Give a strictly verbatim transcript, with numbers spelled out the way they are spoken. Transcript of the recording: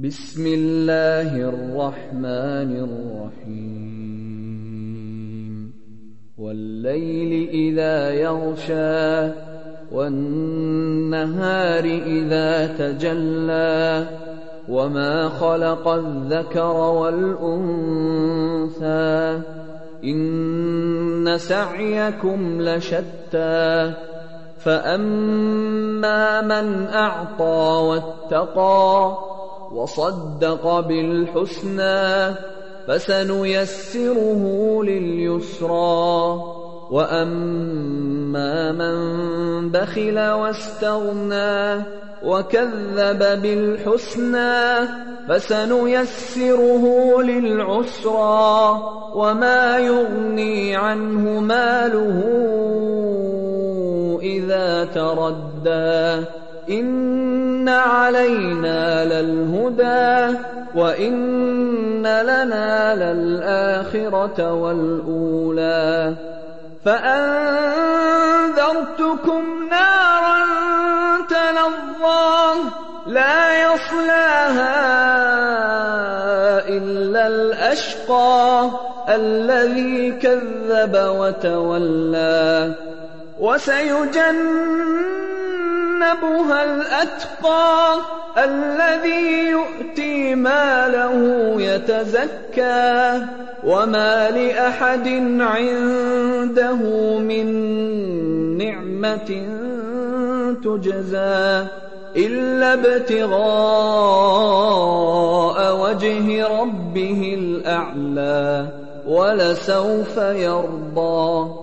بسم الله الرحمن الرحيم والليل إذا يغشى والنهار إذا تجلى وما خلق الذكر والأنثى إن سعيكم لشتى فأما من أعطى واتقى وصدق بالحسنى فسنيسره لليسرى وأما من بخل واستغنى وكذب بالحسنى فسنيسره للعسرى وما يغني عنه ماله إذا تردى إن علينا للهدى وإن لنا للآخرة والأولى فأنذرتكم نارا تلظى لا يصلاها إلا الأشقى الذي كذب وتولى وسيجنبها الأتقى الذي يؤتي ماله يتزكى وما لأحد عنده من نعمة تجزى إلا ابتغاء وجه ربه الأعلى ولسوف يرضى